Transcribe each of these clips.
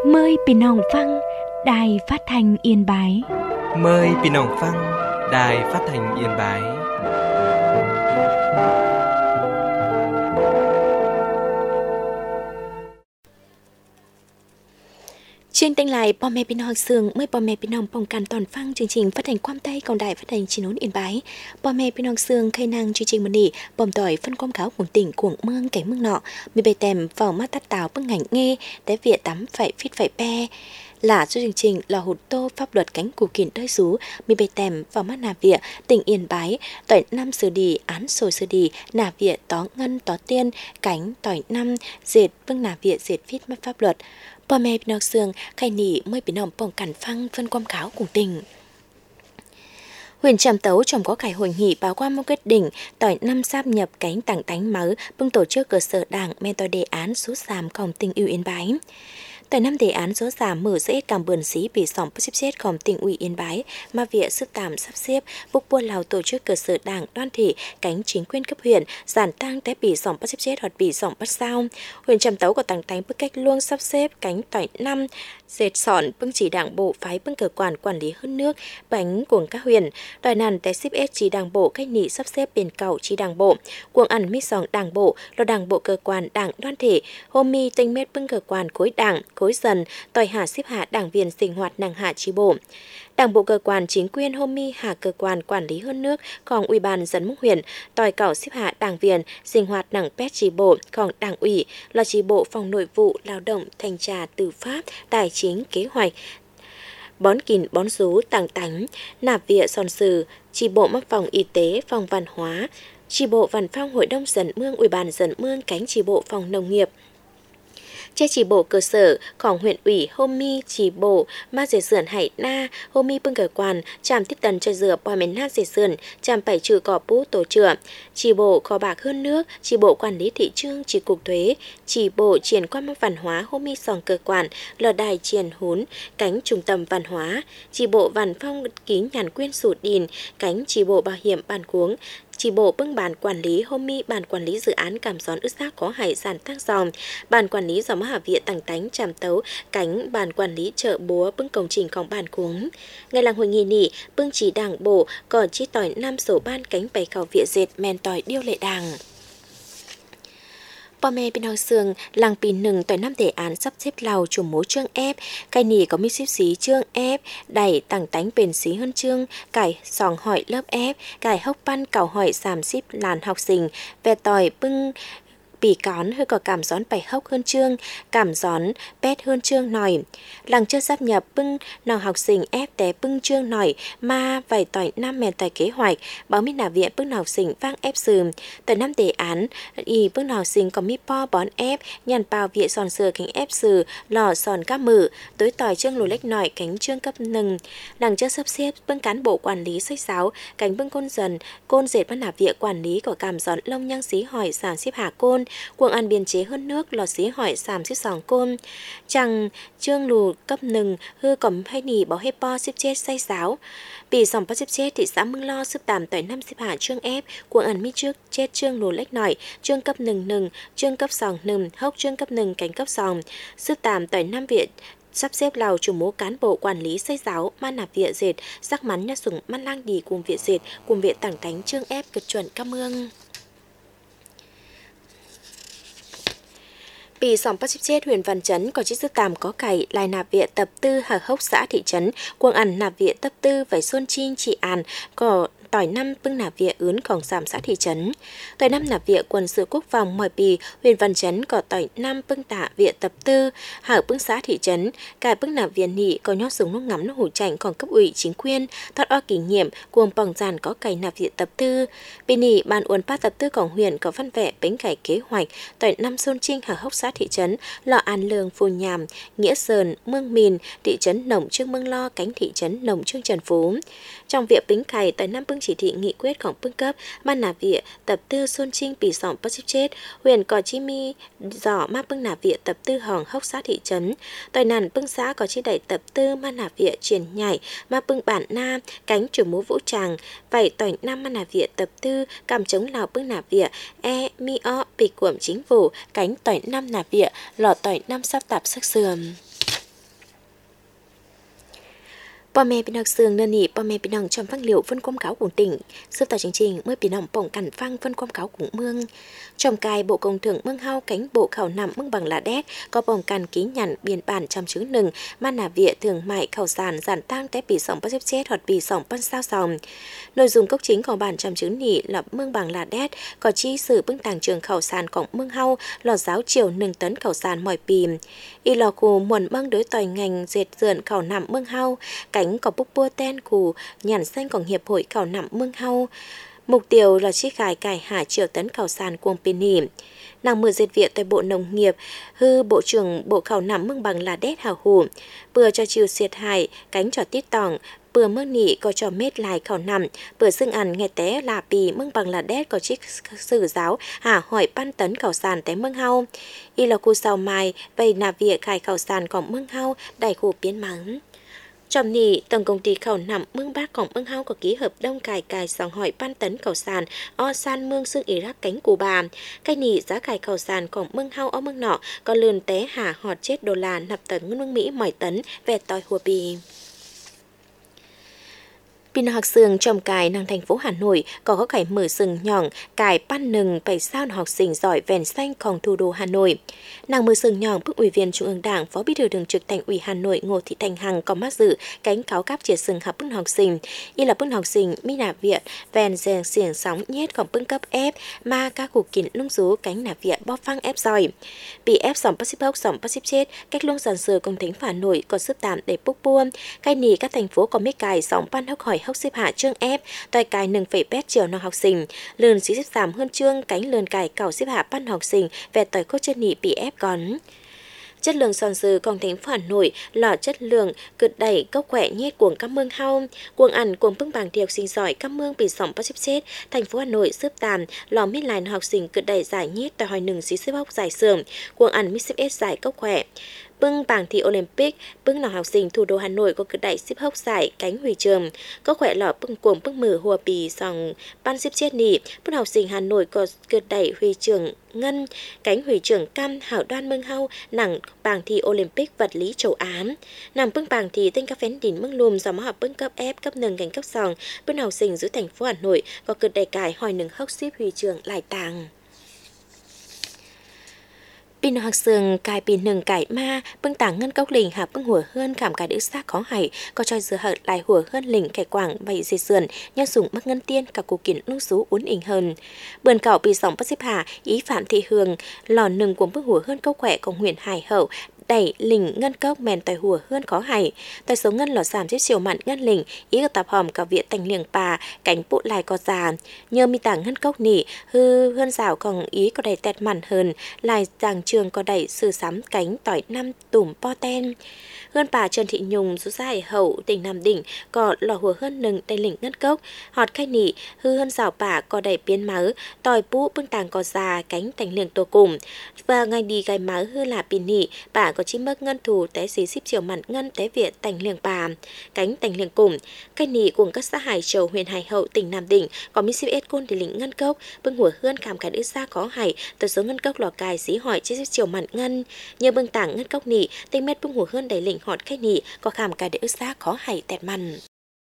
Mờiพี่น้องฟังđài phát thanh Yên Bái. Mời พี่น้องฟัง Đài Phát thanh Yên Bái. Chương trình lạiพ่อแม่พี่น้องซึ่งเมื่อพ่อแม่พี่น้องป้องกันตอนฟังchương trình phát hànhความใต้ของđài phát hành Chín Nón Yên Bái. พ่อแม่พี่น้องซึ่งเคยนั่งchương trìnhมื้อนี้บ่มต่อยphânความkhảo của tỉnh củaเมืองcảnhเมืองnọ, bị bày tèm vào mắt tắt táo bưng ngành nghe để việc tắm phải phít phải pe. Là chương trình là hụt tô pháp luật cánh củ kiện đôi rú, bị bày tèm vào mắt nà vịa tỉnh Yên Bái, tỏi năm xử đi án sồi xử đi nà vịa tó ngân tó tiên cánh tỏi năm dệt bưng nà vịa dệt phít mắt pháp luật. พ่อแม่พี่น้องเสืองใครหนีเมื่อพี่น้องป้องกันฟังเพิ่นความขาวcùng tình. Huyện Trạm Tấu trong có cải hội nghị báo qua một quyết định tỏi năm sáp nhập cánh tảng tánh máu bưng tổ chức cơ sở đảng men tỏi đề án số giảmของtỉnh ủy Yên Bái. Tại năm đề án số giảm mở dễ cảm bờn xí bị sòng sắp xếpของtỉnh ủy Yên Bái mà việc sức tạm sắp xếp buộc buôn lào tổ chức cơ sở đảng đoàn thể cánh chính quyền cấp huyện giản tăng té bị sòng sắp xếp hoặc bị sòng bắt sao. Huyện Trạm Tấu có tăng tánh bức cách luôn sắp xếp cánh tỏi năm dệt sọn bưng chỉ đảng bộ phái bưng cơ quan quản lý hơn nước bánh của các huyện đòi nàn té xếp ép chỉ đảng bộ cách nị sắp xếp biển cầu chỉ đảng bộ cuồng ăn mít sòng đảng bộ là đảng bộ cơ quan đảng đoàn thể hôm mi tinh mét bưng cơ quan khối đảng khối dần tỏi hạ xếp hạ đảng viên sinh hoạt năng hạ chi bộ. Đảng bộ cơ quan chính quyền hôm mi hạ cơ quan quản lý hơn nước còn ủy ban dân mức huyện tỏi cảo xếp hạ đảng viên sinh hoạt năng pet chi bộ còn đảng ủy là chi bộ phòng nội vụ lao động thanh tra tư pháp tài chính kế hoạch bón kín bón rú tàng tánh nạp viện son sử chi bộ mắc phòng y tế phòng văn hóa chi bộ văn phòng hội đồng dân mương ủy ban dân mương cánh chi bộ phòng nông nghiệp che chỉ bộ cơ sởของhuyện ủy hôm mi chỉ bộ ma dễ sườn hải na hôm mi bưng cơ quan trạm tiếp tần cho dừa bò mến na dễ sườn trạm bảy trừ cỏ bú tổ trưởng chỉ bộ kho bạc hơn nước chỉ bộ quản lý thị trường chỉ cục thuế chỉ bộ triển quan mắc văn hóa hôm mi sòng cơ quan lò đài triển hún cánh trung tâm văn hóa chỉ bộ văn phong ký nhàn quyên sụt đìn cánh chỉ bộ bảo hiểm bàn cuống chỉ bộ bưng bàn quản lý hôm mi bàn quản lý dự án cảm gión ướt xác có hải sản tăng dòng bàn quản lý dòng hạ viện tàng tánh Trạm Tấu cánh bàn quản lý chợ búa bưng công trìnhของbàn cuống ngày làng hội nghị nỉ bưng chỉ đảng bộ còn chi tỏi năm sổ ban cánh bày khảo viện dệt men tỏi điêu lệ đảng. พ่อแม่พี่น้องเสืองหลังปีหนึ่งต่อยน้ำเดอ่านซับเซฟเราจุ่มหมูเชื่องแอบไก่หนีก็มีซิบสีเชื่องแอบได้ต่างตั้งเป็นสีhơnเชื่องไก่สองหอยเลิบแอบไก่ฮกปั้นเก่าหอย30 ล้านhọc sinh về tỏi bưng bị cón hơi có cảm gión bảy hốc hơn chương cảm gión pet hơn chương nòi làng chưa sắp nhập bưng nào học sinh ép té bưng chương nòi mà vài tỏi năm mèn tại kế hoạch báo mít nà viện bưng nào học sinh vang ép sườn tại năm đề án y bưng nào học sinh có mít po bón ép nhàn bao viện sòn sờ cánh ép sừ lò sòn cá mử tối tỏi chương lù lách nòi cánh chương cấp nừng làng chưa sắp xếp bưng cán bộ quản lý sách giáo cánh bưng côn dần côn dệt bưng nà viện quản lý của cảm gión lông nhang xí hỏi giảm xếp hạ côn cuồng ăn biên chế hơn nước lò xí hỏi xàm xếp sòng côn chẳng trương lù cấp nừng hư cầm hay nỉ bảo hê po xếp chết say sáo bị sòng po xếp chết thị xã Mương Lo xếp tạm tỏi năm xếp hạ trương ép cuồng ăn mít trước chết trương lù lách nỏi trương cấp nừng trương cấp sòng nừng hốc trương cấp nừng cánh cấp sòng xếp tạm tỏi năm viện sắp xếp lào chủ mố cán bộ quản lý xây giáo man nạp viện dệt sắc mắn nhá sủng man lang đi cùng viện dệt cùng viện tảng cánh trương ép cực chuẩn cam mương. Bị sòng bắt chết huyện Văn Chấn có chiếc sức tàm có cày lại nạp viện tập tư hà hốc xã thị trấn cuồng ăn nạp viện tập tư vải xuân chin chị an có tỏi năm bưng nạp viện ướnของgiảm xã thị trấn tỏi năm nạp viện quân sự quốc phòng mọi bì huyện Văn Chấn có tỏi năm bưng tạ viện tập tư hở bưng xã thị trấn cài bưng nạp viện nị có nhót súng lúc ngắm nó hủ chảnh còn cấp ủy chính quyền thoát o kinh nghiệm cuồng bằng giàn có cày nạp viện tập tư bên nị ban uốn pa tập tưของhuyện có văn vẻ bánh cải kế hoạch tỏi năm xuân trinh hở hốc xã thị trấn lò an lương phù nhàm nghĩa sơn mương mìn thị trấn nồng trương mương lo cánh thị trấn nồng trương trần phú trong việc bính cày tại năm bưng chỉ thị nghị quyếtของbưng cấp ban nạp viện tập tư xuân trinh bị sòng bắt chết huyện có chi mi giỏ ma bưng nạp viện tập tư hòn hốc xã thị trấn tỏi nàn bưng xã có chi đẩy tập tư ma nạp viện truyền nhảy ma bưng bản na cánh chủ múa vũ tràng vảy tỏi năm ma nạp viện tập tư cảm chống lào bưng nạp viện mi o bị cuộm chính phủ cánh tỏi năm nạp viện lò tỏi năm sắp tạp sắc sườn พ่อแม่พี่น้องเสืองเนินนี่พ่อแม่พี่น้องชมฟังเหลียวphânความcáo của tỉnh sưu tỏ chương trình mớiพี่น้องป่องcảnh phăng phânความcáo của mương trong cài bộ công thưởng mương hao cánh bộ khảo nằm mương bằng là đét có bồng càn ký nhận biên bản trăm chữ nừng man nà vịa thường mại khảo sản giản tăng té bị sòng bắt xếp chết hoặc bị sòng bắt sao sòng nội dung cốc chính của bản trăm chữ nỉ là mương bằng là đét có chi sử bưng tàng trường khảo sản của mương hao lò giáo chiều nừng tấn khảo sản mỏi pìm y lò cù muộn măng đối tòi ngành dệt dượn khảo nằm mương hao cánh có bút bua ten cù nhàn xanh của hiệp hội khảo nằm mương hao mục tiêu là chi khai cải hạ triệu tấn khảo sản cuồng pin nỉ nàng mưa dệt viện tại bộ nông nghiệp hư bộ trưởng bộ khảo nằm mương bằng là đét hào hủ bừa cho chiều xiệt hại cánh trò tít tòng bừa mương nỉ có trò mết lại khảo nằm bừa xưng ăn nghe té là pì mương bằng là đét có chiếc sử giáo hạ hỏi pan tấn khảo sản té mương hao y là khu sau mai vây nà việc khai khảo sản của mương hao đầy khu biến mắng trong nỉ tổng công ty khảo nằm mương bácของmương hao có ký hợp đồng cài sòng hỏi pan tấn khảo sản o san mương xương Iraq cánh của bà cái nỉ giá cài khảo sản của mương hao ở mương nọ có lươn té hạ họt chết đô la nạp tấn mương Mỹ mỏi tấn về tòi hùa bì Pin học sường trong cài năng thành phố Hà Nội có cải mở sừng nhỏng cài pan nừng phải sao học sinh giỏi vèn xanhของthủ đô Hà Nội. Nàng mở sừng nhỏng bức ủy viên Trung ương Đảng, Phó Bí thư Thường trực Thành ủy Hà Nội Ngô Thị Thanh Hằng có mát dự cánh cáo cáp chia sừng học bức học sinh. Y là bức học sinh mi nạp viện vèn rèn xiềng sóng nhétของbức cấp ép mà các cuộc kiện lung rú cánh nạp viện bóp phăng ép giỏi. Bị ép sòng bắt xếp hốc sòng bắt xếp chết cách luông giàn sờ công thánh Hà Nội có sức tạm để bốc buôn. Cái nì các thành phố có mấy cài sòng pan hốc hỏi hốc xếp hạ trương ép tòi cài nừng phẩy pét chiều nó học sinh lươn xí xếp giảm hơn trương cánh lươn cài cào xếp hạ pan học sinh về tòi cốt chân nị bị ép còn chất lượng son dư công thành phố Hà Nội là chất lượng cực đẩy cốc khỏe nhét cuồng các mương hao cuồng ăn cuồng bưng bảng thihọc sinh giỏi các mương bị sòng bắt xếp chết thành phố Hà Nội xếp tàn lò mít lại học sinh cực đẩy giải nhét tòi hỏi nừng xí xếp hốc giải sườn cuồng ăn mít xếp ép giải cốc khỏe bưng bảng thi Olympic bưng nào học sinh thủ đô Hà Nội có cực đẩy xếp hốc giải cánh huy trường có khỏe lọ bưng cuồng bưng mở hùa bì sòng ban xếp chết nỉ bưng học sinh Hà Nội có cực đẩy huy trường ngân cánh huy trường cam hảo đoan mương hao nặng bảng thi Olympic vật lý châu Á nằm bưng bảng thi tên các phén đỉnh mương lùm do mã học bưng cấp ép cấp nâng cánh cấp sòng bưng học sinh giữa thành phố Hà Nội có cực đẩy cải hỏi nâng hốc xếp huy trường lại tàng Pin học sường cài pin nừng cài ma bưng tảng ngân cốc lình hạ bưng hùa hơn cảm cài đứa xác khó hại có cho dừa hợt lại hùa hơn lình cài quảng vậy dây sườn nhân dùng mắc ngân tiên cả cụ kiến lúc xú uốn ỉnh hơn bườn cạo bị sóng bắt xếp hạ ý phạm thị hương lò nừng của bưng hùa hơn câu khỏe của huyện Hải Hậu đẩy lình ngân cốc mèn tòi hùa hơn khó hại tòi số ngân lò giảm chiếc chiều mặn ngân lình ý của tạp hòm cả viện thành liềng bà cánh bộ lại có già nhờ mi tảng ngân cốc nỉ hư hơn rào còn ý có đẩy tẹt mặn hơn lại giàng trường có đẩy sư sắm cánh tỏi năm tủm po ten hơn bà Trần Thị Nhung rút ra Hải Hậu tỉnh Nam Định có lò hùa hơn nừng đầy lình ngân cốc họt khai nỉ hư hơn rào bà có đẩy biến máu tòi bú bưng tàng có già cánh thành liềng tổ cùng và ngày đi gai máu hư là pin nỉ bà có chi mất ngân thủ té xí xíp chiều mặn ngân té viện thành liềng bà cánh thành liềng cùng cái nỉ cùng các xã Hải Châu huyện Hải Hậu tỉnh Nam Định có mi xíp ết côn để lình ngân cốc bưng hùa hơn cảm cái đứa xa khó hại từ số ngân cốc lò cài xí hỏi chi xíp chiều mặn ngân nhờ bưng tảng ngân cốc nỉ tinh mét bưng hùa hơn đầy lình họt cái nỉ có khảm cái đứa xa khó hại tẹt mặn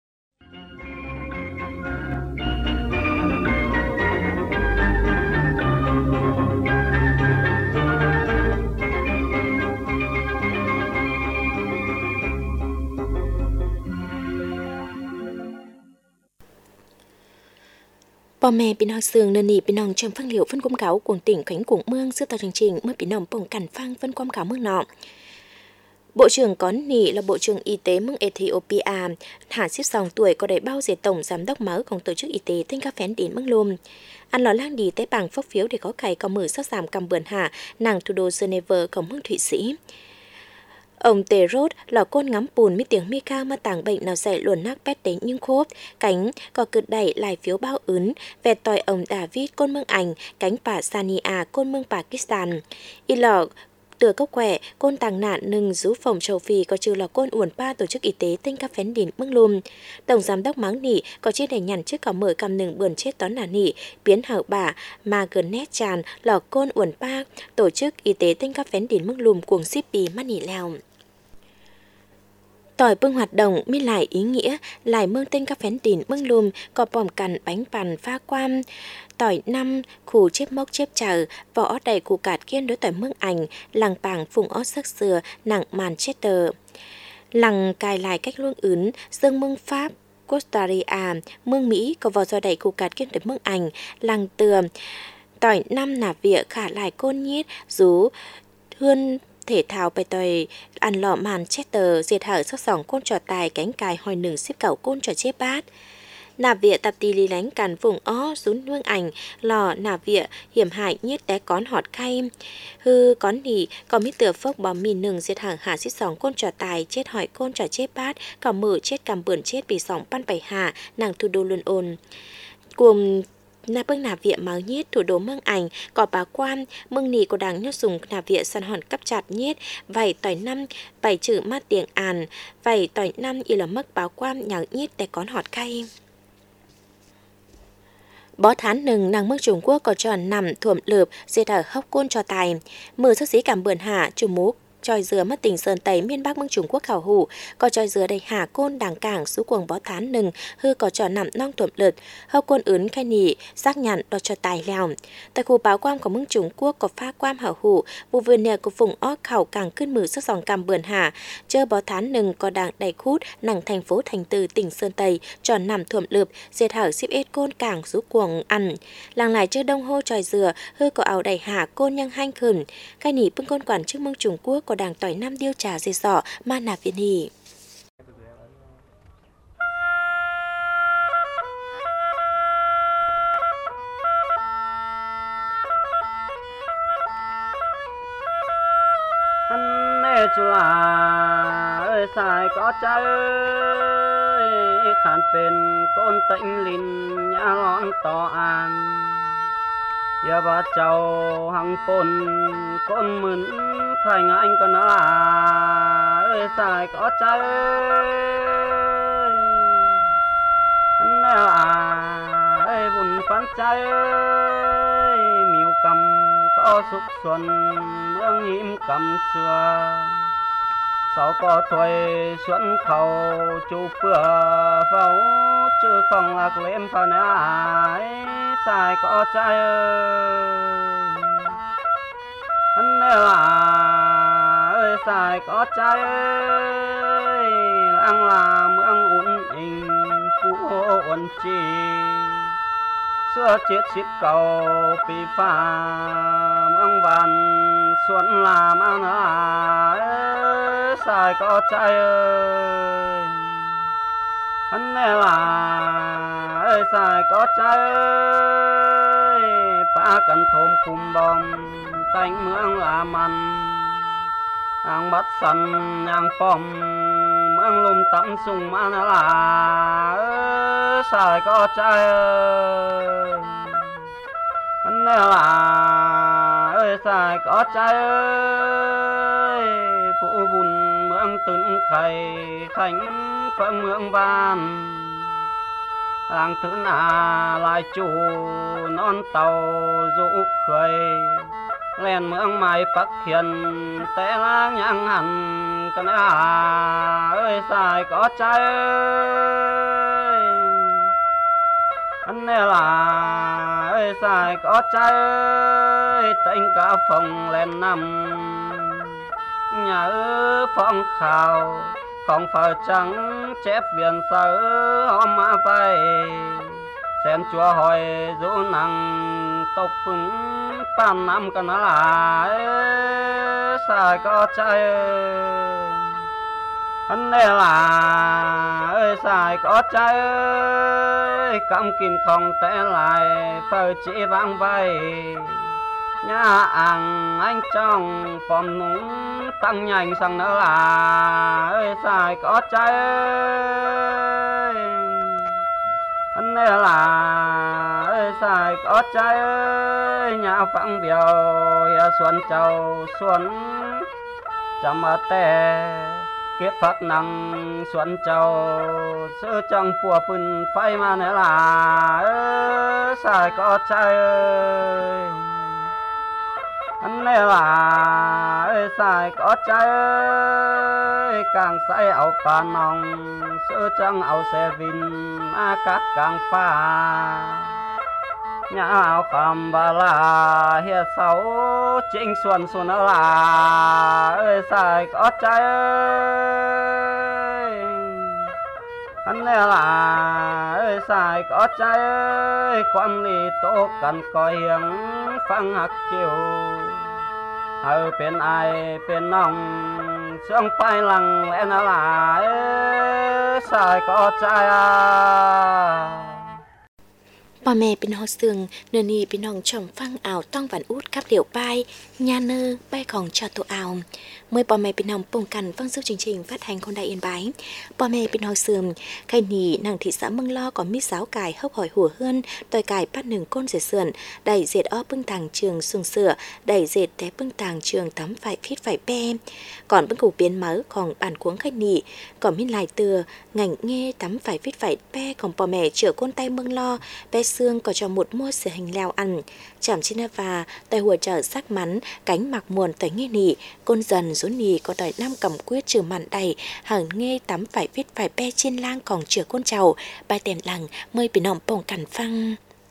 Bò mẹ bị nói sương nên nỉ bị nòng trong phân liệu phân công cáo của tỉnh Khánh Quảng Mương sưu tàu chương trình mới bị nòng bồng cản phang phân công cáo mương nọ. Bộ trưởng có nỉ là Bộ trưởng Y tế mương Ethiopia, hạ xếp sòng tuổi có đầy bao diệt tổng giám đốc máuของtổ chức y tế tên các phén đến mương lùm. Ăn lò lang đi tế bằng phốc phiếu để có cày có mở sát giảm cầm bườn hạ nàng thủ đô Geneva của mương Thụy Sĩ. Ông Tê Rốt là côn ngắm bùn mi tiếng mi cao mà tàng bệnh nào dạy luồn nác pét đến nhưng khốp, cánh có cực đẩy lại phiếu bao ứng, về tòi ông David côn mương Anh, cánh bà Sania côn mương Pakistan. Y lò từ cốc khỏe, côn tàng nạn nừng rú phòng châu Phi có trừ là côn uẩn ba tổ chức y tế tinh các phén đỉnh mương lùm. Tổng giám đốc máng nỉ có chiếc đầy nhằn trước cả mở cầm nừng bườn chết tón nà nỉ, biến hậu bà mà gần nét tràn là côn uẩn ba tổ chức y tế tinh các phén đỉnh mương lùm cuồng ship bì mắt nỉ lèo. Tỏi bưng hoạt động mi lại ý nghĩa lại mương tên các phén đỉnh mương lùm có bòm cằn bánh bàn pha quam tỏi năm khủ chếp mốc chếp chở vỏ đầy củ cạt kiên đối tỏi mương ảnh làng bảng phùng ót sắc sừa nặng màn chết tờ làng cài lại cách luông ướn dương mương Pháp Costa Rica mương Mỹ có vỏ giò đầy củ cạt kiên đối mương ảnh làng từa tỏi năm nà vịa khả lại côn nhiết rú hươn thể thao bài tòi ăn lọ màn chết tờ diệt hở sắc sỏng côn trò tài cánh cài hoi nừng xếp cẩu côn trò chế bát nà vịa tập tì lì lánh càn vùng ó rún nương ảnh lò nà vịa hiểm hại nhiết té cón họt khay hư cón nỉ có mít tựa phốc bò mì nừng diệt hở hạ xít sỏng côn trò tài chết hỏi côn trò chế bát có mở chết cầm bươn chết bị sỏng pan bày hạ nàng thủ đô luôn ồn cùng na bưng nà vịa máu nhiết thủ đô mương ảnh có bà quan mương nì của đảng nhốt dùng nà vịa săn hòn cắp chặt nhiết vảy tỏi năm vảy chữ mát tiếng àn vảy tỏi năm y là mất báo quan nhàng nhiết để cón họt cay bó thán nừng nàng mương Trung Quốc có tròn nằm thuộm lợp diệt ở hốc côn cho tài mở sức dí cảm bươn hạ chủ múc tròi dừa mất tỉnh sơn tây miền bắc mương Trung Quốc khảo hủ có tròi dừa đầy hà côn đàng cảng xú cuồng bó thán nừng hư có trò nằm nong thuộm lợt hậu côn ướn khai nỉ xác nhận đo cho tài lèo tại khu báo quam của mương Trung Quốc có pha quam hảo hủ vụ vườn nè của vùng ó khảo càngขึ้นมือsức dòng cam bươn hạ chơ bó thán nừng có đàng đầy khút nằng thành phố thành từ tỉnh sơn tây tròn nằm thuộm lợp diệt hở ship ết côn cảng xú cuồng ăn làng lại chơ đông hô tròi dừa hư có ảo đầy hà côn nhang hanh khẩn khai nỉ bưng côn quản trước mương Trung Quốc có đảng tỏi năm điêu trà dây sọ ma nạp viên hỉ anh nè chú là ơi xài có trái khán phền côn tĩnh lìn nhã lon tỏ an giờ bà cháu hằng pôn con mướn thành anh còn là ơi xài có trái anh là ơi buồn phán trái miêu cầm có xúc xuân mương hiểm cầm xưa sau có tuổi xuân khẩu chú bữa vào chứ không lạc lên phần ai xài có trái ơi anh là ơi xài có trái ơi làng là mương uốn hình phú uốn chi xưa chết xít cầu bị pha mương vàn xuân làm ăn ơi xài có trái ơi anh là ơi xài có trái ơi ba cần thôm cùng bom tanh mương làm ăn ang bắt săn ang pom mương lùm tắm sung mà là xài có trái ơi anh là ơi xài có trái ơi phụ bùn mương tấn khay khánh phận mương van làng thứ nà lại chủ non tàu dụ khơi lên mương mai bắc hiền té láng nhang hẳn cái ơi xài có trái ơi anh là ơi xài có trái ơi tên cả phòng lên nằm nhà ở phòng khảo không phải trắng chép viền sơ hôm mà phải xem chúa hỏi dỗ năng tộc phứng pan năm cái nó là xài có trái anh là ơi xài có trái ơi cam kín không té lại phơi chỉ vang vay nhà anh trong phòng núng tăng nhanh sang nữa là ơi xài có trái anh là ơi xài có trái nhà phẳng biểu xuân châu xuân chăm tè kết phát năng xuân châu sơ trong phùa phun phai mà nữa là xài có trái anh là xài có trái càng say ảo pa nòng sơ trăng ảo xe vin các càng pha nhà ảo cầm bà la hiệt sáu chính xuân xuân là ơi xài có trái anh là ơi xài có trái quan lý tổ cần coi hiền phăng hạt chiều ở bên ai bên nòng sương bay lằng lẽ là xài có trái Bà mẹ bên họ sương nơ ni bên nòng chồng phăng ảo tông vạn út cắp liệu bay nhà nơ bay còn cho tụ ảo mới bà mẹ bên nòng bồng cằn vâng giúp chương trình phát hành con đại yên bái bà mẹ bên họ sương khai nì nàng thị xã Mâng Lo có mít giáo cài hốc hỏi hùa hơn tòi cài bắt nừng côn dệt sườn đẩy dệt ó bưng tàng trường xuồng sửa đẩy dệt té bưng tàng trường tắm phải phít phải pe còn bưng củ biến mớ còn bàn cuống khai nì còn miên lại từa ngành nghe tắm phải phít phải pe còn bà mẹ chữa côn tay Mâng Lo pe xương có cho một mua sửa hành leo ăn chảm trên và tay hùa trở sắc mắn cánh mặc muồn tới nghe nỉ côn dần rốn nỉ có đòi nam cầm quyết trừ mặn đầy hẳn nghe tắm phải viết phải pe trên lang còn chữa côn trầu bài tèn lằng mơi bị nòng bồng cằn phăng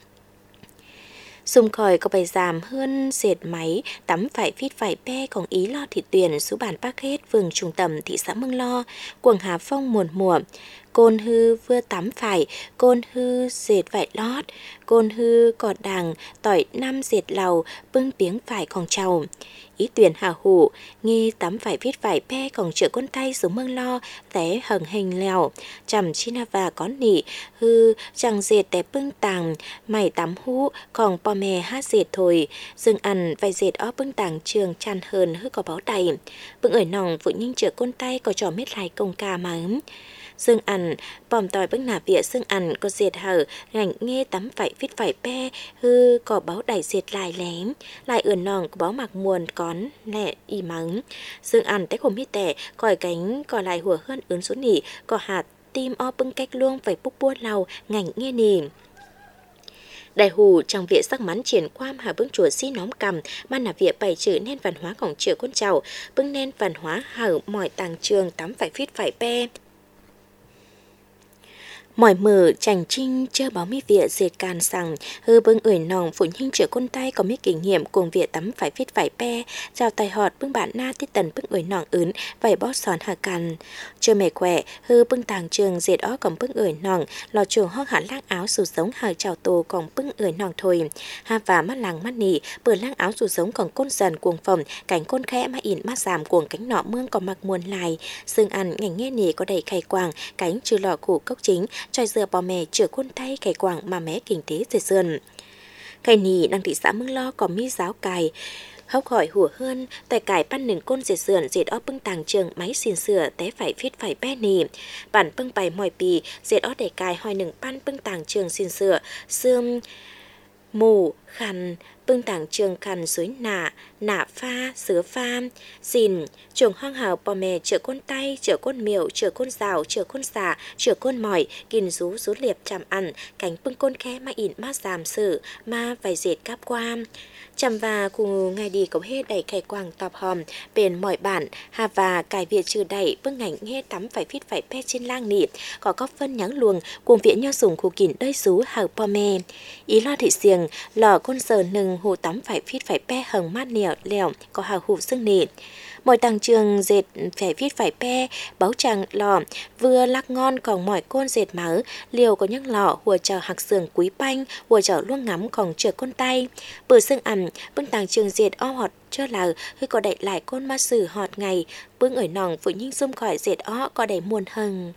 xung khỏi có bài giảm hơn dệt máy tắm phải viết phải pe còn ý lo thị tuyển số bản bác hết phường trung tâm thị xã Mâng Lo quần Hà Phong muồn mùa côn hư vừa tắm phải côn hư dệt vải lót côn hư cọt đằng tỏi năm dệt lầu bưng tiếng phải còn trầu ý tuyển hà hủ nghi tắm phải viết phải pe còn chữa con tay xuống Mâng Lo té hầng hình lèo chầm china và có nỉ hư chẳng dệt té bưng tàng mày tắm hũ còn po mè hát dệt thôi dừng ăn vài dệt ó bưng tàng trường chăn hơn hư có báo đầy bưng ở nòng phụ nhanh chữa con tay có trò mết lại công ca mà xương ăn bòm tỏi bưng nà vỉa xương ăn có dệt hở ngành nghe tắm phải viết phải pe hư có báo đẩy dệt lại lém lại ườn nòng có báo mặc muồn con lẹ y mắng xương ăn tách hồn mít tẻ còi cánh cò lại hùa hơn ướn xuống nỉ có hạt tim o bưng cách luông phải búc bua lau ngành nghe nỉ đại hù trong viện sắc mắn triển quam hà bưng chùa xí nóm cầm ban là viện bày trừ nên văn hóaของchữa con trầu bưng nên văn hóa hở mỏi tàng trường tắm phải viết phải pe mỏi mở chành trinh chơ báo mi vịa dệt càn sằng hư bưng ởi nòng phụ huynh chữa con tay có mấy kinh nghiệm cùng vịa tắm phải viết phải pe chào tài họt bưng bạn na tiết tần bưng ởi nòng ướn vải bó sòn hà càn chơ mẹ khỏe hư bưng tàng trường dệt ó còn bưng ởi nòng lò chuồng hoang hẳn lang áo sù giống hờ chào tô còn bưng ởi nòng thôi ha và mắt làng mắt nỉ bờ lang áo sù giống còn côn dần cuồng phòng cánh côn khẽ mà ỉn mắt giảm cuồng cánh nọ mương còn mặc muôn lại xương ăn ngành nghe nỉ có đầy khay quàng cánh trừ lọ củ cốc chính tròi dừa bò mè chữa côn tay cày quảng mà mé kinh tế dệt sườn cày nỉ đang thị xã Mâng Lo có mi giáo cài hốc hỏi hùa hơn tại cải pan nừng côn dệt sườn dệt ó bưng tàng trường máy xin sửa té phải viết phải pe nỉ bản bưng bài mỏi pì dệt ó để cài hỏi nừng pan bưng tàng trường xin sửa xương mù khăn bưng tàng trường khăn suối nạ pha sứa pha xìn chuồng hoang hào bò mè chữa côn tay chữa côn miệu chữa côn rào chữa côn xả chữa côn mỏi kìn rú liệp chạm ăn cánh bưng côn khẽ mà ỉn mát giảm sử ma vài dệt cáp qua chăm và cùng ngày đi cổng hết đầy khay quàng tọp hòm bền mọi bản hà và cài viện trừ đẩy bưng ngành nghe tắm phải viết phải pe trên lang nỉ có góc phân nhắng luồng cùng viện nho dùng khu kìn đầy rú hào bò mè ý lo thị xiềng lò côn sờ nừng hồ tắm phải viết phải pe hầng mát nẻo lèo có hào hủ xương nỉ mọi tàng trường dệt phải viết phải pe báo tràng lò vừa lắc ngon còn mọi côn dệt mớ liều có những lọ hùa chờ hạc sườn quý banh hùa chờ luôn ngắm còn chữa con tay bữa xương ẩm bưng tàng trường dệt o họt chơ là khi có đậy lại côn ma sử họt ngày bưng ở nòng phụ nhinh xung khỏi dệt o có đẩy muôn hừng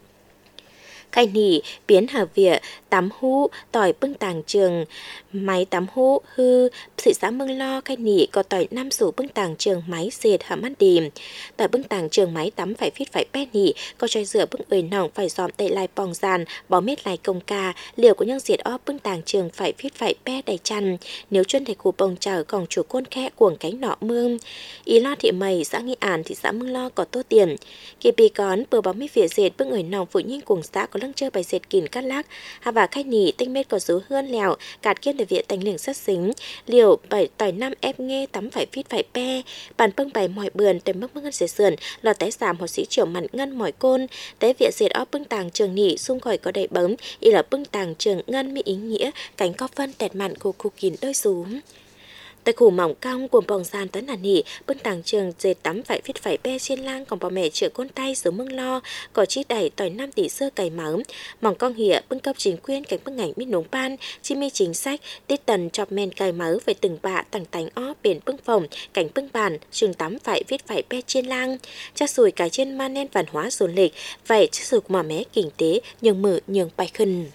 khai nỉ biến hà vỉa tắm hũ tỏi bưng tàng trường máy tắm hũ hư thị xã Mâng Lo khai nỉ có tỏi năm sủ bưng tàng trường máy dệt hả mắt đìm tỏi bưng tàng trường máy tắm phải viết phải pe nỉ có choi rửa bưng ơi nòng phải dòm tẩy lại bòng giàn bó mết lại công ca liều của những dệt ó bưng tàng trường phải viết phải pe đầy chăn nếu chân thầy cụ bồng chở còn chủ côn khẽ cuồng cánh nọ mương ý lo thị mày xã Nghi Ản thị xã Mâng Lo có tô tiền kỳ bì con bờ bó mết vỉa dệt bưng ơi nòng phụ nhinh cùng xã có lăng chơi bài dệt kín cắt lắc hà và khách nỉ tinh mết có số hơn lèo cạt kiết để viện tánh lường sát xính liều bảy tỏi năm ép nghe tắm phải phít phải pe bàn bưng bài mọi bườn tới mức ngân dệt sườn lò tái giảm hoặc sĩ triệu mặn ngân mỏi côn tế viện dệt óp bưng tàng trường nỉ xung khỏi có đầy bấm y là bưng tàng trường ngân mỹ ý nghĩa cánh có phân tẹt mặn của khu kín đôi rúm tại khu mỏng cong của bồng gian tới nàn nỉ bưng tàng trường dệt tắm phải phít phải pe trên lang còn bà mẹ chữa con tay xuống mưng lo có chi đẩy tỏi 5 tỷ sơ cày máu mỏng cong hỉa bưng cấp chính quyền cánh bưng ảnh mít núng ban chi mi chính sách tít tần chọc men cày máu về từng bạ tàng tánh ó biển bưng phòng cảnh bưng bàn trường tắm phải viết phải pe trên lang cha sùi cả trên man nen văn hóa dồn lịch vậy chứ sùi mà mé kinh tế nhường mở nhường bài khân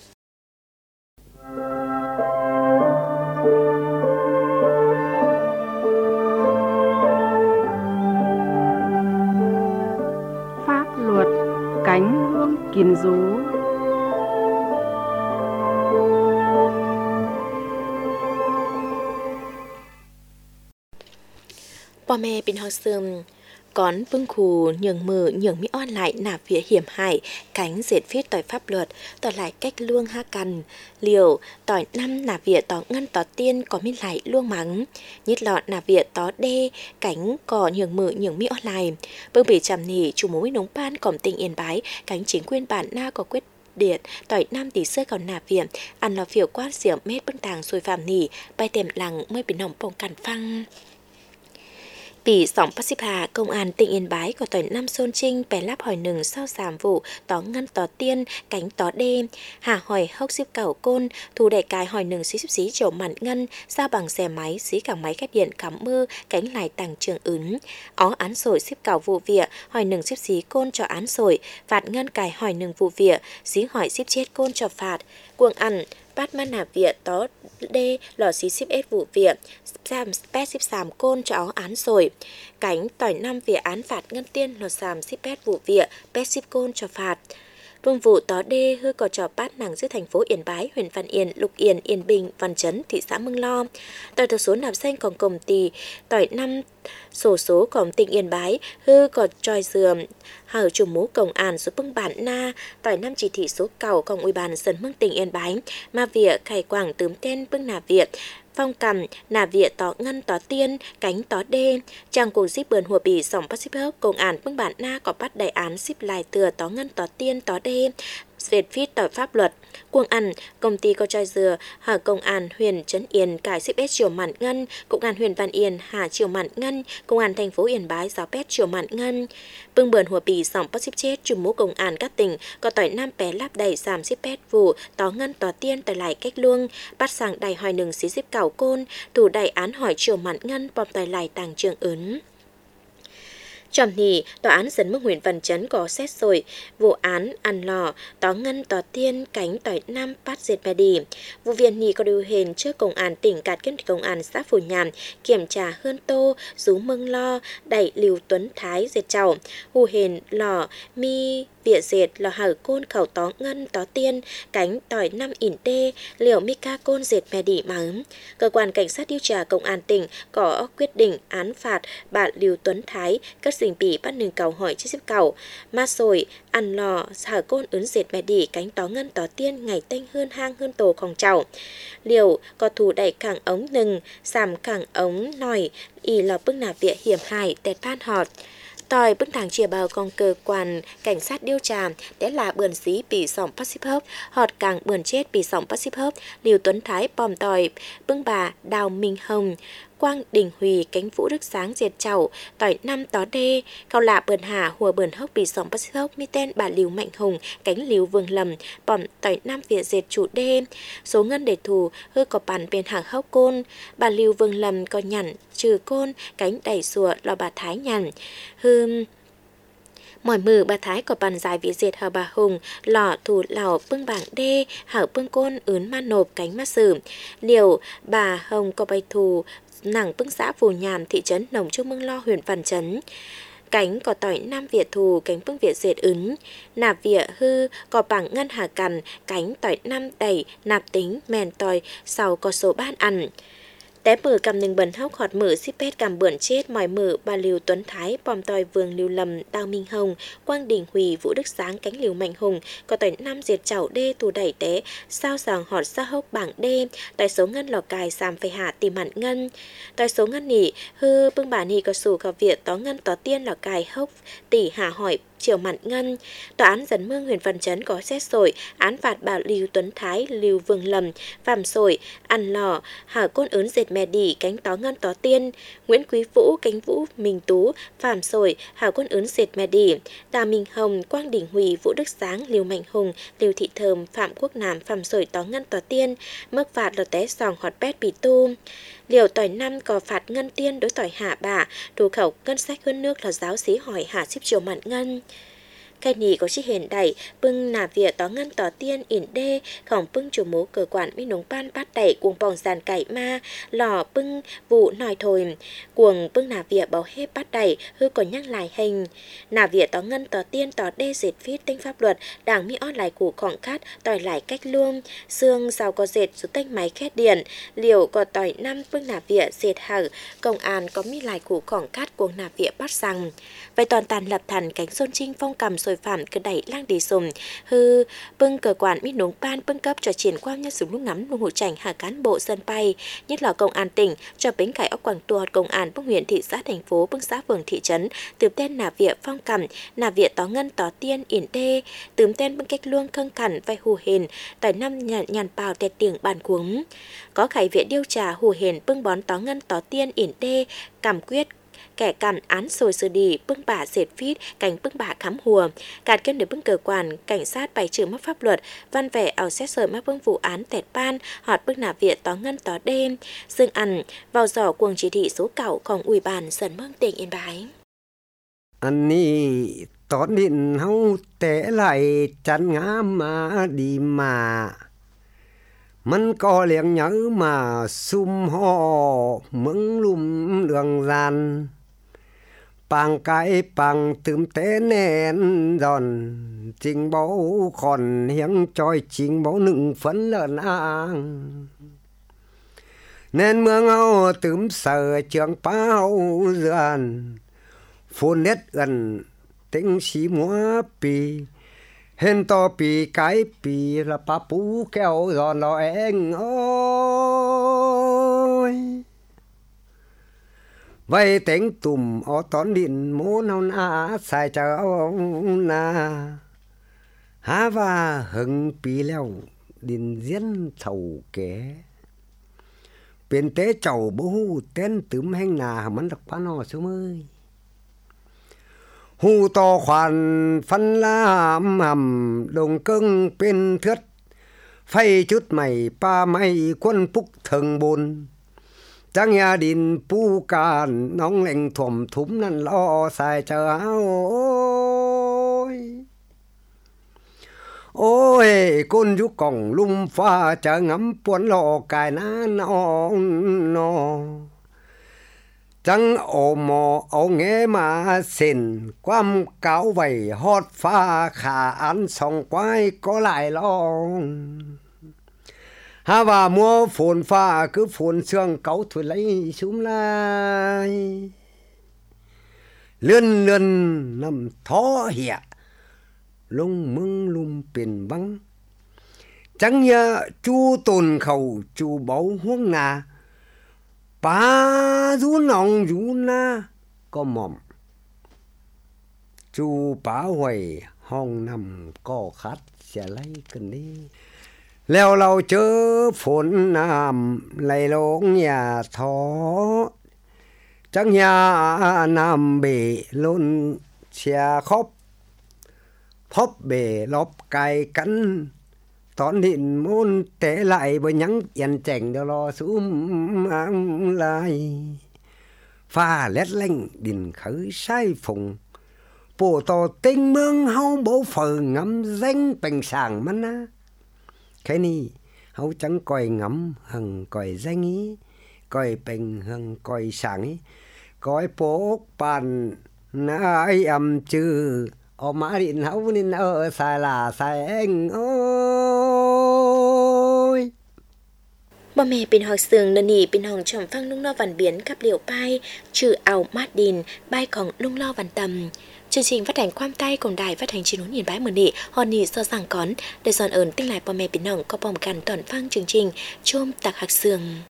cánh hương kín rú. Bò mẹ bình họ sườn Cón bưng khù nhường mờ nhường mỹ on lại nạp vía hiểm hại cánh dệt viết tỏi pháp luật tỏi lại cách luông ha cằn liều tỏi năm nạp vía tó ngân tó tiên có minh lại luông mắng nhít lọt nạp vía tó đê cánh cò nhường mờ nhường mỹ on lại bưng bể chằm nỉ chủ mối nống ban còm tình yên bái cánh chính quyền bản na có quyết điện tỏi 5 tỷ sơ còn nạp viện ăn lò phiểu quát diễm mét bưng tàng xuôi phạm nỉ bay tèm lằng mới bị nòng bông cằn phăng Bị sóng Pasipa, công an tỉnh Yên Bái có tỏi 5 xôn trinh bè láp hỏi nừng sau giảm vụ tó ngân tó tiên cánh tó đê hà hỏi hốc xíp cẩu côn thu đại cài hỏi nừng xí chỗ mặn ngân ra bằng xe máy xí cả máy cách điện cắm mưa cánh lại tàng trường ứng ó án sổi xíp cẩu vụ vịa hỏi nừng xí côn cho án sổi phạt ngân cài hỏi nừng vụ vịa xí hỏi xíp chết côn cho phạt cuồng ăn bát man nạp viện tó đê lò xí xíp ết vụ viện giảm pet xíp sàm côn cho áo án rồi cánh tỏi 5 viện án phạt ngân tiên lò sàm xíp pet vụ viện pet xíp côn cho phạt Vương vụ tó đê hư có trò bát nàng giữa thành phố Yên Bái, huyện Văn Yên, Lục Yên, Yên Bình, Văn Chấn, thị xã Mương Lo. Tỏi thuộc số nạp danh còn công ty tỏi 5 sổ số còn tỉnh Yên Bái, hư có tròi dừa, hở chủ mũ công an số bưng bản na, tỏi 5 chỉ thị số cầu còn ủy ban dân mương tỉnh Yên Bái, mà việc khải quảng tướm tên bưng nà việc. Phong cầm, nà viện tó ngân tó tiên, cánh tó đê. Trang cuộc díp bườn hùa bì sòng Pacific, công án bưng bản na có bắt đại án xíp lại từa tó ngân tó tiên tó đê. Việt phít tỏi pháp luật. Cuồng ăn, công ty có choi dừa, hở công an huyện Trấn Yên cải xíp ết chiều mạn ngân, công an huyện Văn Yên hà chiều mạn ngân, công an thành phố Yên Bái giáo pét chiều mạn ngân. Bưng bườn hùa bì sòng Pacific chết chùm mũ công an các tỉnh có tỏi 5 bé láp đầy giảm xíp pét vụ, tó ngân tó tiên tỏi lại cách luông, bắt sang đầy hỏi nừng xí xíp cảo côn, thủ đầy án hỏi chiều mạn ngân bom tỏi lại tàng trường ứng. Trong nỉ, tòa án dân mức huyện Văn Chấn có xét rồi vụ án ăn lò, tó ngân tó tiên cánh tỏi 5 bắt dệt bà đi. Vụ việc nỉ có điều hình trước công an tỉnh cạt kiến công an xã Phù Nhàm kiểm tra hơn tô, rú mưng lo, đẩy Liêu Tuấn Thái dệt chầu, hù hình lò, mi vịa dệt lò hở côn khẩu tó ngân tó tiên cánh tỏi 5 ỉn đê liều mica côn dệt mè đỉ mắng. Cơ quan cảnh sát điều tra công an tỉnh có quyết định án phạt bà Liêu Tuấn Thái các sinh bị bắt nừng cầu hỏi chiếc xếp cầu ma sồi ăn lò hở côn ứng dệt mè đỉ cánh tó ngân tó tiên ngày tênh hơn hang hơn tổของเจ้าliều có thủ đẩy cảng ống nừng sàm cảng ống nòi y lò bưng nạp vịa hiểm hại tẹt phan họt tỏi bưng thẳng chia bào con cơ quan cảnh sát điều tra để là bườn xí bị sòng Pacific họt càng bườn chết bị sòng Pacific Liêu Tuấn Thái bòm tỏi bưng bà Đào Minh Hồng Quang Đình Huy cánh Vũ Đức Sáng diệt chậu tỏi 5 tó đê cao lạ bườn hà hùa bườn hốc bị sòng Pacific mi tên bà Liêu Mạnh Hùng cánh Liêu Vương Lầm bòm tỏi 5 việt diệt chủ đê số ngân để thù hư có bàn bên hàng hốc côn bà Liêu Vương Lầm có nhằn trừ côn cánh đẩy sùa lò bà Thái nhằn hư mỏi mừ bà Thái có bàn dài vị diệt hờ bà Hùng lò thủ lò bưng bảng đê hở bưng côn ướn ma nộp cánh ma sử liều bà Hồng có bày thù nẳng bưng xã Phù Nhàm thị trấn Nồng Trung Mương Lo huyện Văn Chấn cánh có tỏi 5 việt thù cánh bưng việt dệt ứng nạp vịa hư có bảng ngân hà cằn cánh tỏi 5 đẩy nạp tính mèn tỏi sau có số ban ăn Té mở cầm nừng bẩn hóc họt mở xếp pét cầm bẩn chết mỏi mở bà Liều Tuấn Thái bòm tòi Vương Liêu Lầm Tào Minh Hồng Quang Đình Hùy Vũ Đức Sáng Cánh Liều Mạnh Hùng có tỏi năm diệt chảo đê tù đẩy té sao sàng họt xa hốc bảng đê tỏi số ngân lò cài xàm phải hạ tìm mặn ngân tỏi số ngân nỉ hư bưng bà nỉ có sủ khảo viện tó ngân tó tiên lò cài hốc tỷ hạ hỏi chiều mặn ngân. Tòa án Dấn Mương huyện Văn Chấn có xét sổi án phạt bà Liêu Tuấn Thái, Liêu Vương Lầm phạm sổi ăn lò hở côn ớn dệt mè đỉ cánh tó ngân tó tiên, Nguyễn Quý Vũ cánh Vũ Minh Tú phạm sổi hở côn ớn dệt mè đỉ, Đào Minh Hồng, Quang Đình Hùy, Vũ Đức Sáng, Liêu Mạnh Hùng, Liêu Thị Thơm, Phạm Quốc Nam phạm sổi tó ngân tó tiên, mức phạt là té sòng họt bét bị tu. Liều tỏi năm có phạt ngân tiên đối tỏi hạ bả, đủ khẩu ngân sách hơn nước là giáo sĩ hỏi hạ xếp chiều mặn ngân. Cái này có chỉ hiện đẩy bưng nà vỉa tó ngân tó tiên ỉn đê khổng bưng chủ mố cơ quản mi nống ban bát đẩy cuồng bỏng giàn cải ma lò bưng vụ nòi thồi cuồng bưng nà vỉa bảo hết bát đẩy hư còn nhắc lại hình nà vỉa tó ngân tó tiên tó đê dệt phít tinh pháp luật đảng mi ót lại củ khỏng cát tỏi lại cách luôn xương sao có dệt số tanh máy khét điện liều có tỏi năm bưng nà vỉa dệt hở công an có mi lại củ khỏng cát cuồng nà vỉa bắt rằng vậy toàn tàn lập thần cánh xôn trinh phong cầm rồi phạm cứ đẩy lang đi sùm hư bưng cơ quan mi nống ban bưng cấp cho triển quan nhân sử lúc ngắm luôn hộ chảnh hạ cán bộ sân bay nhất là công an tỉnh cho bến cải ốc quảng tuột công an bưng huyện thị xã thành phố bưng xã phường thị trấn từ tên nà vỉa phong cầm nà vỉa tó ngân tó tiên ỉn đê từ tên bưng cách luông khâng khẩn vai hù hền tại năm nhàn bào tẹt tiếng bàn cuống có khải viện điều trả hù hền bưng bón tó ngân tó tiên ỉn đê cảm quyết kẻ cầm án sồi xử đi bưng bả dệt phít cảnh bưng bả khám hùa cạt kênh để bưng cơ quan cảnh sát bày trừ mắc pháp luật văn vẻ ảo xét sợi mắc bưng vụ án tẹt ban họt bưng nà viện tó ngân tó đêm dương ăn vào giỏ cuồng chỉ thị số cảoของủy ban Dấn Mương tỉnh Yên Bái อันนี้ตอนดินเฮาแต่ไหลจันงามมาดีมามันก็เลี้ยงเหยอะมาซุ่มห่อเมืองลุ่มเรืองรันปางไก่ปังตื่มเต้นแน่นดอนจริงเบาขอนเฮียงจอยจริงเบาหนึ่งฝันเลินอ้างแน่นเมืองเอาตื่มเสือเจียงเป้าเรือนฝนเน็ดเอินติ้งสีมัวปีเห็นต่อปีไก่ปีละปะปูแก้วรอนรอเองโอ้ยไว้เต็งตุ่มเอาตอนดินโมนเอาหน้าใส่เจ้านาหาว่าหึงปีแล้วดินเยียนเท่าแก่เป็นเตเจ้าบ่ฮู้เต้นตึมแห่งนามันดักพะนอซุมื้อหูต่อขวัญฟันลามห่ำลงกึ่งเป็นเทือดไฟจุดใหม่ป้าไม่ควนปุกถึงบนจังยาดินปูการน้องแหล่งถ่วมถุมนั่นล้อใส่เจ้าโอ้ยก้นยุกกองลุ่มฟ้าจะงำปวนหลอกกายน้านองนอจังโอหมอเอาแงมาเส้นความเก่าไว้ฮอดฟ้าขาอันส่องไว้ก็หลายลองหาว่ามัวฝนฟ้าคือฝนเสื่องเก่าถุยไหลชุมลายเลื่อนน้ำท้อเหี่ยลงมึงลุมเป็นบังจังยาจูตนเขาจูเบาห่วงนาป้าดูน้องอยู่นะก็หม่อมจูป้าไว้ห้องนำก็คัดเสียไหลกันนี้แล้วเราเจอฝนน้ำไหลลงอย่าท้อจังยาน้ำเบล้นเชียคบพบเบลบไก่กันตอนดินมุนเตะไหลบ่ยังยันแจ่งเดี๋ยวรอซุ่มอังลายฟ้าเล็ดเล่งดินkhởi sai phùngปูต่อติ้งเมืองเฮาบ่ฝืนงำเร่งเป็นสางมันนะแค่นี้เฮาจังก่อยงำหังก่อยเร่งนี้ก่อยเป็นหังก่อยสางนี้ก่อยโปกปันนายอำจือออกมาดินเฮานี่ใส่ลาใส่เองโอ้ยม Bà mẹ bên học sường nân nỉ bên hồng trầm phăng lung lo vằn biến cắp liều pai, trừ ảo mát đìn, bai còn lung lo vằn tầm. Chương trình phát hành quam tay cùng đài phát hành trên nón Yên Bái mở nỉ, hòn nỉ do giảng cón, để dọn ơn tinh lại bà mẹ bên hồng có bom gần toàn phăng chương trình, chôm tạc hạc sường.